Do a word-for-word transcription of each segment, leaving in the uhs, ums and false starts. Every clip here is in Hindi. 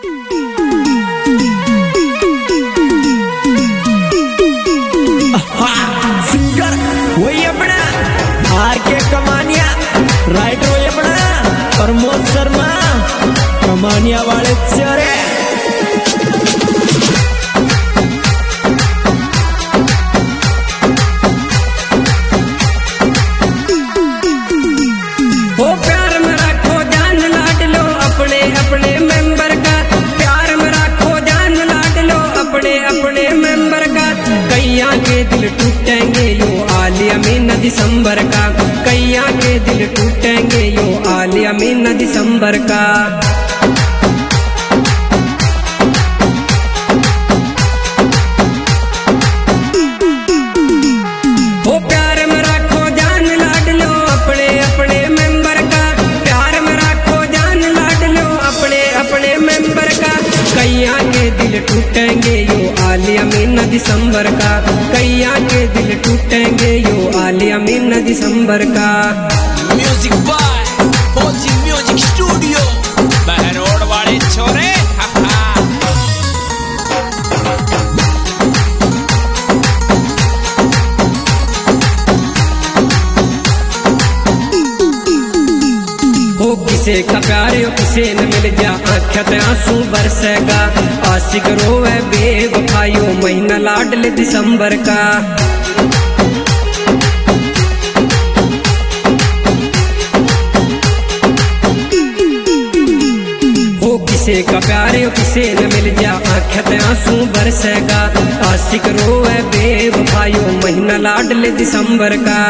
सिंगर वही अपना आर के कमानिया, राइटर वही अपना प्रमोद शर्मा कमानिया वाले चेहरे। दिल टूटेंगे यो आलिया महीना दिसंबर का, कैया के दिल टूटेंगे यो आलिया महीना दिसंबर का। हो प्यार में राखो जान लाड लो अपने अपने मेंबर का, प्यार में राखो जान लाड लो अपने अपने मेंबर का। कैया के दिल टूटेंगे यो आलिया महीना दिसंबर का, कैया के दिल टूटेंगे यो आलिया महीना दिसंबर का। Music by Fauji music studio Behror वाले छोरे। हो किसे का प्यार हो किसे न मिल जा आँखत आंसू बरसेगा, आशिक रोवे बेवफाइयो महीना लाडले दिसंबर का। हो किसे का प्यार हो किसे न मिल जा आँखत आंसू बरसेगा, आशिक रोवे बेवफाइयो महीना लाडले दिसंबर का।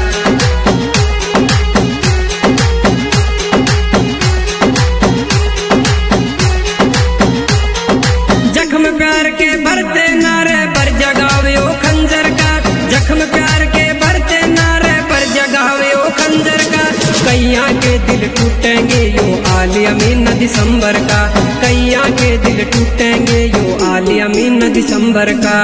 जख्म प्यार के भरते नारे पर जगावे ओ खंजर का, जख्म प्यार के भरते नारे पर जगावे ओ खंजर का। कैया के दिल टूटेंगे यो आलिया महीना दिसंबर का, कैया के दिल टूटेंगे यो आलिया महीना दिसंबर का।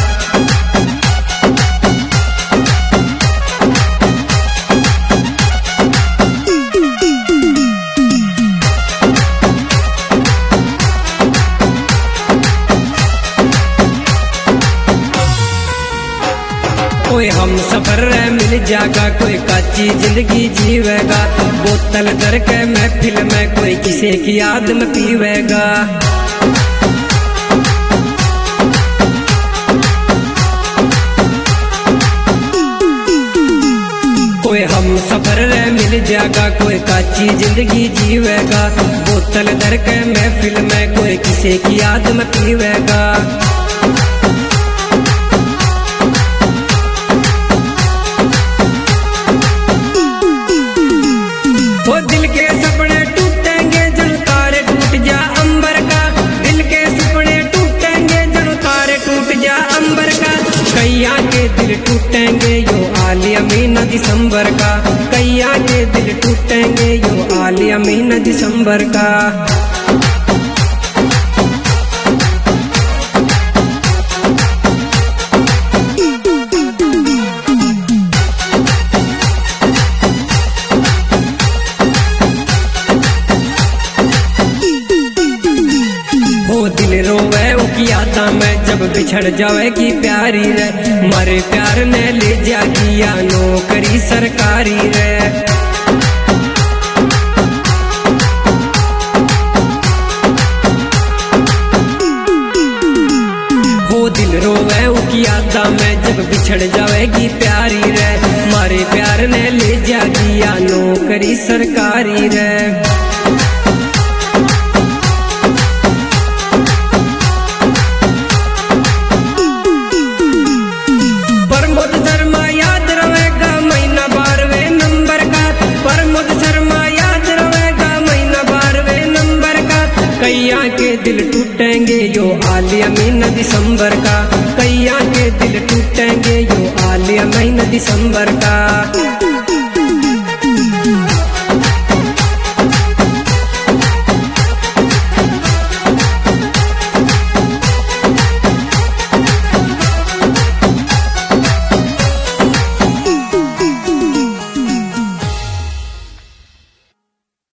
कोई हम सफर मिल जागा, कोई कच्ची जिंदगी जीवेगा, बोतल दर के महफिल में कोई किसी की याद में पीवेगा। कोई हम सफर मिल जागा, कोई कच्ची जिंदगी जीवेगा, बोतल दर के महफिल में कोई किसी की याद में पीवेगा। वो दिल के सपने टूटेंगे जन तारे टूट जा अंबर का, दिल के सपने टूटेंगे जन तारे टूट जा अंबर का। कैया के दिल टूटेंगे यो आलिया महीना दिसंबर का, कैया के दिल टूटेंगे यो आलिया महीना दिसंबर का। दिल रोवे उकी यादा में जब बिछड़ जाएगी प्यारी रे, मारे प्यार ने ले जा दिया नौकरी सरकारी रे। हो दिल रोवे उकी यादा में जब बिछड़ जाएगी प्यारी रे, मारे प्यार ने ले जा दिया नौकरी सरकारी रे। कैया के दिल टूटेंगे यो आलिया महीना दिसंबर का, कैया के दिल टूटेंगे यो आलिया महीना दिसंबर का।